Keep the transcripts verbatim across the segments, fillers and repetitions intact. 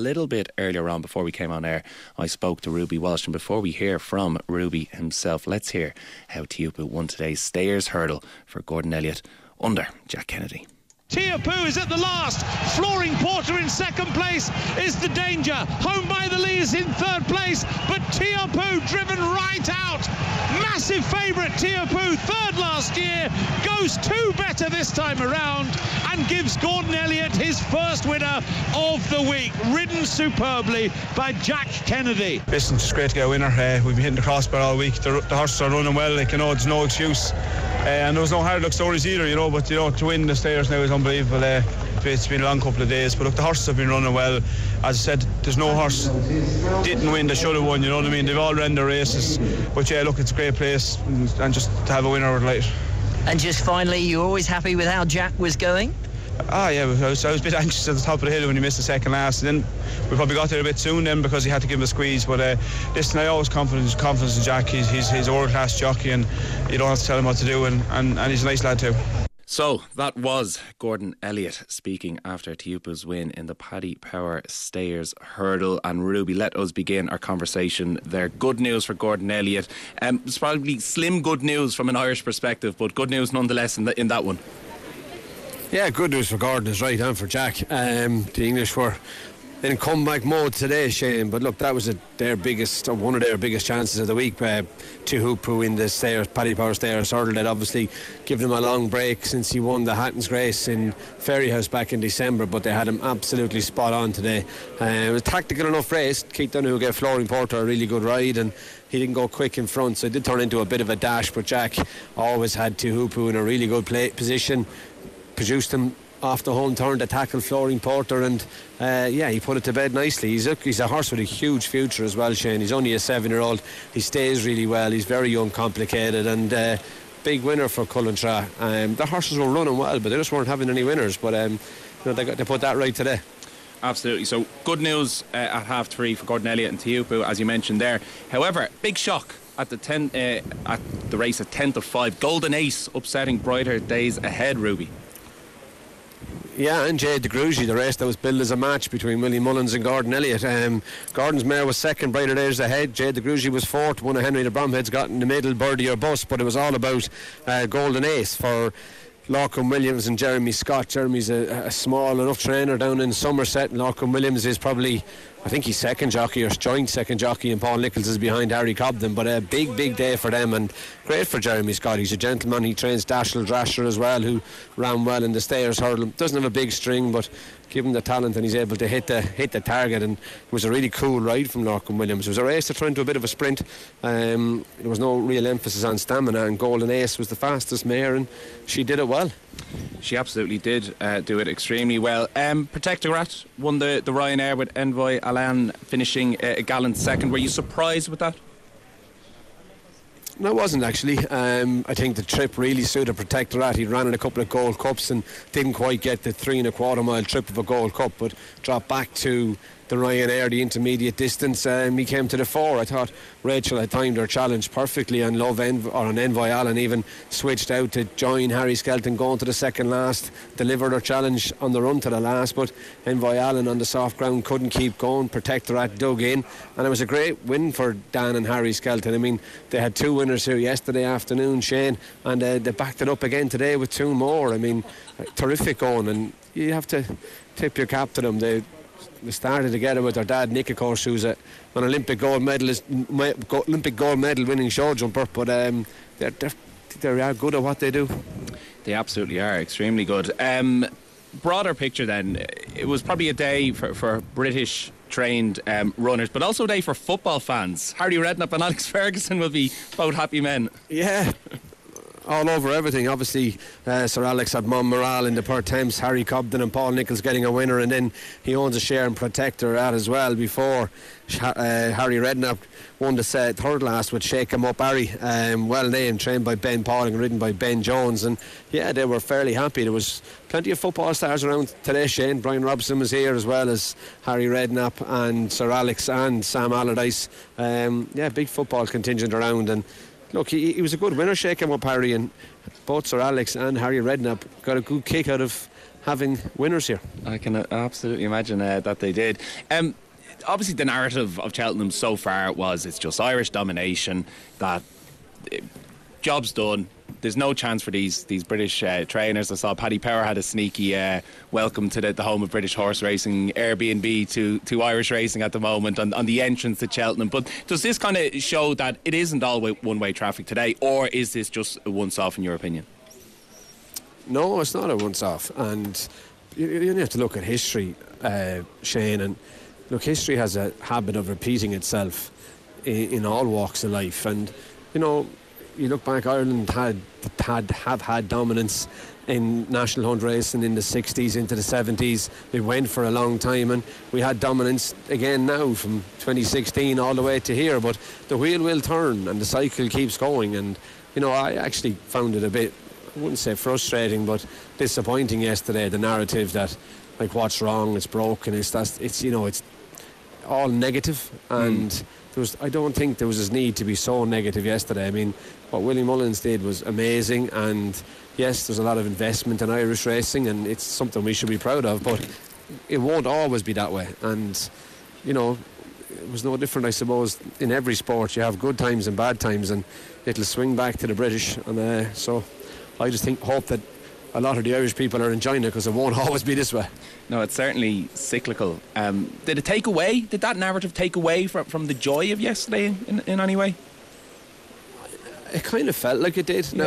little bit earlier on before we came on air. I spoke to Ruby Walsh, and before we hear from Ruby himself, let's hear how Teahupoo won today's Stayers hurdle for Gordon Elliott under Jack Kennedy. Teahupoo is at the last. Flooring Porter in second place is the danger. Home by the Lee is in third place, but Teahupoo driven right out. Massive favourite Teahupoo, third last year, goes two better this time around and gives Gordon Elliott his first winner of the week, ridden superbly by Jack Kennedy. Listen, it's great to get a winner. Uh, we've been hitting the crossbar all week. The, the horses are running well, like, you know, there's no excuse. Uh, and there was no hard luck stories either, you know, but you know, to win the Stayers now is unbelievable. Uh, it's been a long couple of days, but look, the horses have been running well. As I said, there's no horse didn't win that should have won, you know what I mean? They've all ran their races, but yeah, look, it's a great place, and, and just to have a winner with light. And just finally, you're always happy with how Jack was going? Ah, yeah, I was, I was a bit anxious at the top of the hill when he missed the second last, and then we probably got there a bit soon then because he had to give him a squeeze. But uh, listen, I always confidence confidence in Jack. He's he's, he's a world class jockey, and you don't have to tell him what to do, and, and, and he's a nice lad too. So that was Gordon Elliott speaking after Teahupoo's win in the Paddy Power Stayers hurdle. And Ruby, let us begin our conversation there. Good news for Gordon Elliott. Um, it's probably slim good news from an Irish perspective, but good news nonetheless in, the, in that one. Yeah, good news for Gordon is right, and for Jack. Um, the English were in comeback mode today, Shane, but look, that was a, their biggest, or one of their biggest chances of the week. uh, Teahupoo in the Stayers, Paddy Power Stayers hurdle. They'd obviously given him a long break since he won the Hatton's Grace in Ferryhouse back in December, but they had him absolutely spot on today. Uh, it was a tactical enough race. Keith Donoghue gave Flooring Porter a really good ride, and he didn't go quick in front, so it did turn into a bit of a dash, but Jack always had Teahupoo in a really good play position, produced him off the home turn to tackle Flooring Porter, and uh, yeah, he put it to bed nicely. He's a, he's a horse with a huge future as well, Shane. He's only a seven year old. He stays really well. He's very uncomplicated, and uh, big winner for Cullentra. Um, the horses were running well, but they just weren't having any winners, but um, you know, they, got, they put that right today. Absolutely. So good news uh, at half three for Gordon Elliott and Teahupoo, as you mentioned there. However, big shock at the ten, uh, at the race at tenth of five. Golden Ace upsetting Brighter Days Ahead, Ruby. Yeah, and Jade de Grugy, the race that was billed as a match between Willie Mullins and Gordon Elliott. Um, Gordon's mare was second, Brighter Days Ahead. Jade de Grugy was fourth. One of Henry de Bromhead's got in the middle, birdie or bust, but it was all about uh, Golden Ace for Lorcan Williams and Jeremy Scott. Jeremy's a, a small enough trainer down in Somerset, and Lorcan Williams is probably, I think he's second jockey or joint second jockey, and Paul Nichols is behind Harry Cobden. But a big, big day for them, and great for Jeremy Scott. He's a gentleman. He trains Dashel Drasher as well, who ran well in the Stayers hurdle. Doesn't have a big string, but give him the talent and he's able to hit the hit the target. And it was a really cool ride from Lorcan Williams. It was a race that turned into a bit of a sprint. Um, there was no real emphasis on stamina, and Golden Ace was the fastest mare, and she did it well. She absolutely did uh, do it extremely well. Um, Protectorat won the, the Ryanair with Envoy Alan finishing uh, a gallant second. Were you surprised with that? No, I wasn't actually. Um, I think the trip really suited Protectorat. He ran in a couple of Gold Cups and didn't quite get the three and a quarter mile trip of a Gold Cup, but dropped back to the Ryanair, the intermediate distance. Um, he came to the four. I thought Rachel had timed her challenge perfectly, and Love Env- or on Envoy Allen even switched out to join Harry Skelton going to the second last, delivered her challenge on the run to the last, but Envoy Allen on the soft ground couldn't keep going. Protectorat dug in, and it was a great win for Dan and Harry Skelton. I mean, they had two winners here yesterday afternoon, Shane, and uh, they backed it up again today with two more. I mean, terrific going, and you have to tip your cap to them. They They started together with their dad Nick, of course, who's a, an Olympic gold medalist, Olympic gold medal winning show jumper, but um, they're, they're, they are good at what they do. They absolutely are, extremely good. Um, broader picture then, it was probably a day for, for British trained um, runners, but also a day for football fans. Harry Redknapp and Alex Ferguson will be both happy men. Yeah. All over everything. Obviously, uh, Sir Alex had Montmoral in the Perth Thames, Harry Cobden and Paul Nichols getting a winner, and then he owns a share in Protectorat as well before uh, Harry Redknapp won the set, third last with Shake 'em Up Harry. Um, well named, trained by Ben Pauling and ridden by Ben Jones, and yeah, they were fairly happy. There was plenty of football stars around today, Shane. Brian Robson was here as well as Harry Redknapp and Sir Alex and Sam Allardyce. Um, yeah, big football contingent around, and look, he, he was a good winner, Shake 'em Up Harry, and both Sir Alex and Harry Redknapp got a good kick out of having winners here. I can uh, absolutely imagine uh, that they did. Um, obviously, the narrative of Cheltenham so far was it's just Irish domination, that uh, job's done. There's no chance for these these British uh, trainers. I saw Paddy Power had a sneaky uh, welcome to the, the home of British horse racing, Airbnb to, to Irish racing at the moment on, on the entrance to Cheltenham. But does this kind of show that it isn't all one-way traffic today, or is this just a once-off in your opinion? No, it's not a once-off, and you, you have to look at history, uh, Shane, and look, history has a habit of repeating itself in, in all walks of life, and you know, you look back, Ireland had had have had dominance in national hunt racing in the sixties into the seventies. It went for a long time, and we had dominance again now from twenty sixteen all the way to here. But the wheel will turn, and the cycle keeps going. And you know, I actually found it a bit, I wouldn't say frustrating, but disappointing yesterday. The narrative that, like, what's wrong, it's broken, it's that's it's you know, it's all negative, and mm. there was, I don't think there was this need to be so negative yesterday. I mean, what Willie Mullins did was amazing, and yes, there's a lot of investment in Irish racing, and it's something we should be proud of, but it won't always be that way. And you know, it was no different, I suppose. In every sport you have good times and bad times, and it'll swing back to the British, and uh, so I just think hope that a lot of the Irish people are enjoying it, because it won't always be this way. No, it's certainly cyclical. Um, did it take away, did that narrative take away from, from the joy of yesterday in, in, in any way? It kind of felt like it did. Yeah. Now,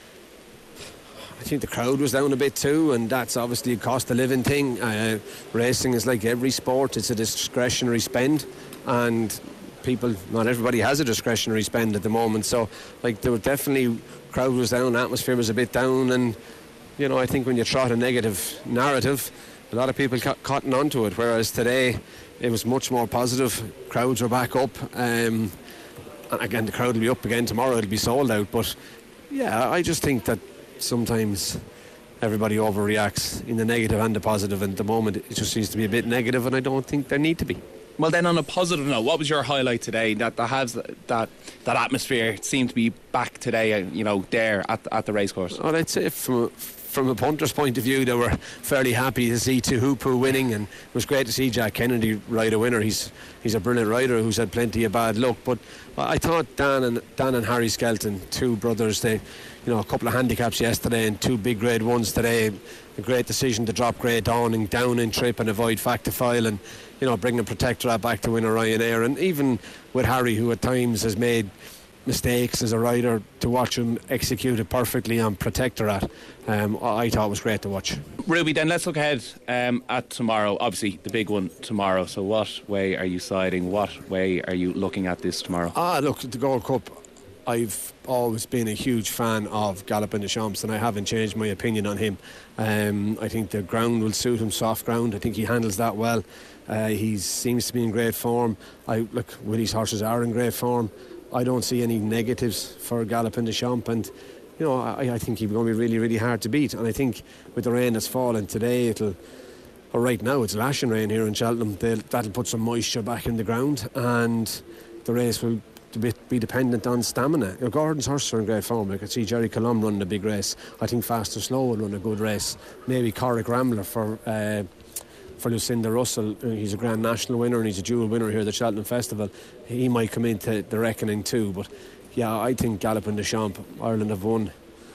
I think the crowd was down a bit too, and that's obviously a cost of living thing. Uh, racing is like every sport, it's a discretionary spend, and people, not everybody has a discretionary spend at the moment, so like there was definitely, crowd was down, atmosphere was a bit down, and you know, I think when you trot a negative narrative, a lot of people ca- cotton onto it, whereas today it was much more positive. Crowds were back up, um, and again the crowd will be up again tomorrow, it'll be sold out. But yeah, I just think that sometimes everybody overreacts in the negative and the positive, and at the moment it just seems to be a bit negative, and I don't think there need to be. Well, then, on a positive note, what was your highlight today? That that has that that atmosphere seemed to be back today, you know, there at at the racecourse. Well, I'd say from from a punter's point of view, they were fairly happy to see Teahupoo winning, and it was great to see Jack Kennedy ride a winner. He's he's a brilliant rider who's had plenty of bad luck. But I thought Dan and Dan and Harry Skelton, two brothers, they, you know, a couple of handicaps yesterday and two big grade ones today. A great decision to drop Grey Dawning down in trip and avoid Factifile, and you know, bringing Protectorat back to winner Ryanair. And even with Harry, who at times has made mistakes as a rider, to watch him execute it perfectly on Protectorat, um, I thought was great to watch. Ruby, then let's look ahead um, at tomorrow. Obviously the big one tomorrow, so what way are you siding, what way are you looking at this tomorrow? Ah, look, the Gold Cup, I've always been a huge fan of Galopin Des Champs, and I haven't changed my opinion on him. um, I think the ground will suit him, soft ground. I think he handles that well. Uh, he seems to be in great form. I look, Willie's horses are in great form. I don't see any negatives for Galopin Des Champs, and you know, I, I think he's going to be really, really hard to beat. And I think with the rain that's fallen today, it'll, or right now it's lashing rain here in Cheltenham, that'll put some moisture back in the ground, and the race will be, be dependent on stamina. You know, Gordon's horses are in great form. I could see Jerry Colum running a big race. I think Fast or Slow will run a good race. Maybe Corrick Rambler for uh, for Lucinda Russell. He's a Grand National winner and he's a dual winner here at the Cheltenham Festival. He might come into the reckoning too. But yeah, I think Galopin Des Champs, Ireland have won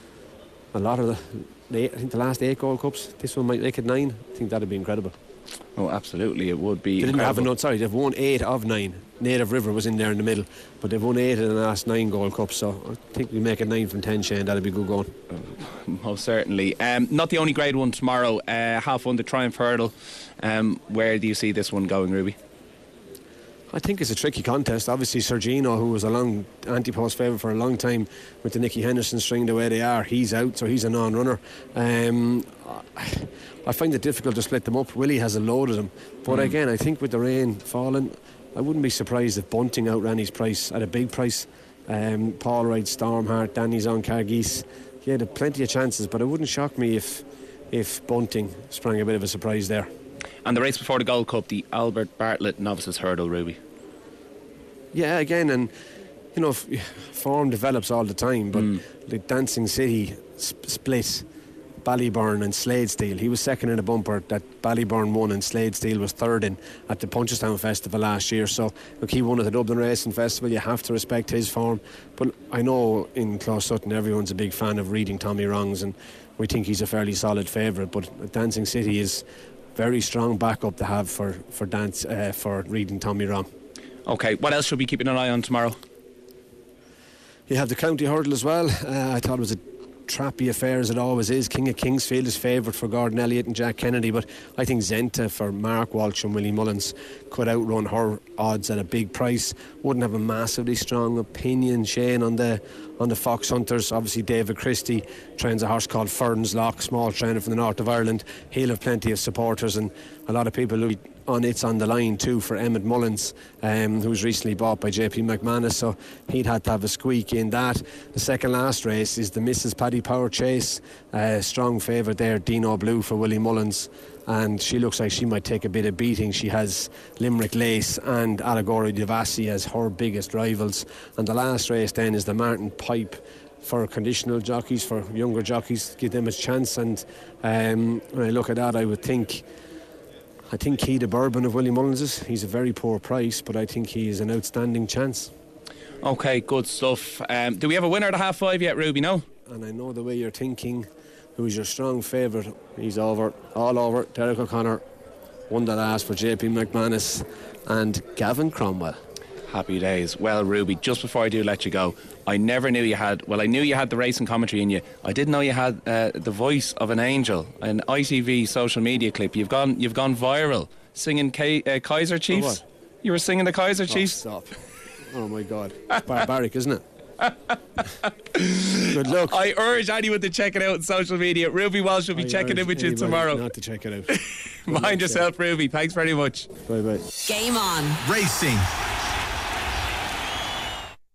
a lot of the, I think the last eight Gold Cups. This one might make it nine. I think that'd be incredible. Oh, absolutely, it would be. They didn't incredible. have a note. Sorry, they've won eight of nine. Native River was in there in the middle, but they've won eight in the last nine Gold Cups. So I think we make it nine from ten, Shane. That'd be good going. Most certainly. Um, not the only grade one tomorrow. Uh, half one, the Triumph Hurdle. Um, where do you see this one going, Ruby? I think it's a tricky contest. Obviously, Sergino, who was a long anti-post favourite for a long time with the Nicky Henderson string the way they are, he's out, so he's a non-runner. Um, I find it difficult to split them up. Willie has a load of them, but mm. again, I think with the rain falling, I wouldn't be surprised if Bunting outran his price at a big price. Um, Paul rides Stormheart, Danny's on Cargeese. He had plenty of chances, but it wouldn't shock me if if Bunting sprang a bit of a surprise there. And the race before the Gold Cup, the Albert Bartlett Novices Hurdle, Ruby. Yeah, again, and you know, form develops all the time, but mm. the Dancing City sp- split Ballyburn and Sladesteel. He was second in a bumper that Ballyburn won and Sladesteel was third in at the Punchestown Festival last year. So look, he won at the Dublin Racing Festival. You have to respect his form. But I know in Close Sutton everyone's a big fan of Reading Tommy Wrongs, and we think he's a fairly solid favourite. But Dancing City is very strong backup to have for for dance uh, for Reading Tommy Wrong. Okay, what else should we be keeping an eye on tomorrow? You have the county hurdle as well. Uh, I thought it was a trappy affair as it always is. King of Kingsfield is favourite for Gordon Elliott and Jack Kennedy, but I think Zenta for Mark Walsh and Willie Mullins could outrun her odds at a big price. Wouldn't have a massively strong opinion, Shane, on the on the Fox Hunters. Obviously David Christie trains a horse called Ferns Lock, small trainer from the north of Ireland. He'll have plenty of supporters, and a lot of people who on It's on the Line too for Emmett Mullins, um, who was recently bought by J P McManus, so he'd had to have a squeak in that. The second last race is the Missus Paddy Power Chase, uh, strong favourite there, Dino Blue for Willie Mullins, and she looks like she might take a bit of beating. She has Limerick Lace and Allegory Devassi as her biggest rivals. And the last race then is the Martin Pipe for conditional jockeys, for younger jockeys, give them a chance. And um, when I look at that, I would think I think he, the Bourbon of Willie Mullins's, he's a very poor price, but I think he is an outstanding chance. Okay, good stuff. Um, do we have a winner at half five yet, Ruby? No? And I know the way you're thinking. Who's your strong favourite? He's over, all over. Derek O'Connor won the last for J P McManus and Gavin Cromwell. Happy days. Well, Ruby, just before I do let you go, I never knew you had, well, I knew you had the racing commentary in you. I didn't know you had uh, the voice of an angel, an I T V social media clip. You've gone you've gone viral singing K- uh, Kaiser Chiefs. What? You were singing the Kaiser Oh, Chiefs. stop. Oh my God. It's barbaric, isn't it? Good luck. I urge anyone to check it out on social media. Ruby Walsh will be I checking urge in with you anybody tomorrow. Not to check it out. Mind yourself, Ruby. Thanks very much. Bye bye. Game on. Racing